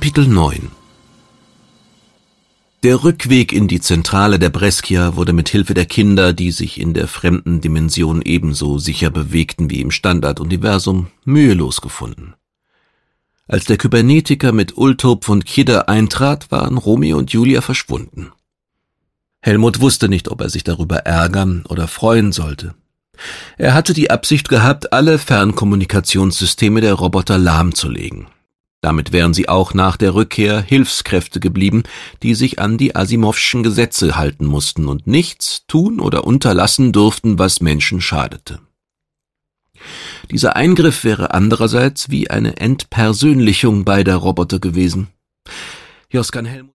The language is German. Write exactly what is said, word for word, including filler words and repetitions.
Kapitel neun. Der Rückweg in die Zentrale der Brescia wurde mit Hilfe der Kinder, die sich in der fremden Dimension ebenso sicher bewegten wie im Standarduniversum, mühelos gefunden. Als der Kybernetiker mit Ultop und Kidder eintrat, waren Romeo und Julia verschwunden. Helmut wusste nicht, ob er sich darüber ärgern oder freuen sollte. Er hatte die Absicht gehabt, alle Fernkommunikationssysteme der Roboter lahmzulegen. Damit wären sie auch nach der Rückkehr Hilfskräfte geblieben, die sich an die Asimovschen Gesetze halten mussten und nichts tun oder unterlassen durften, was Menschen schadete. Dieser Eingriff wäre andererseits wie eine Entpersönlichung beider Roboter gewesen. Joskan Helmut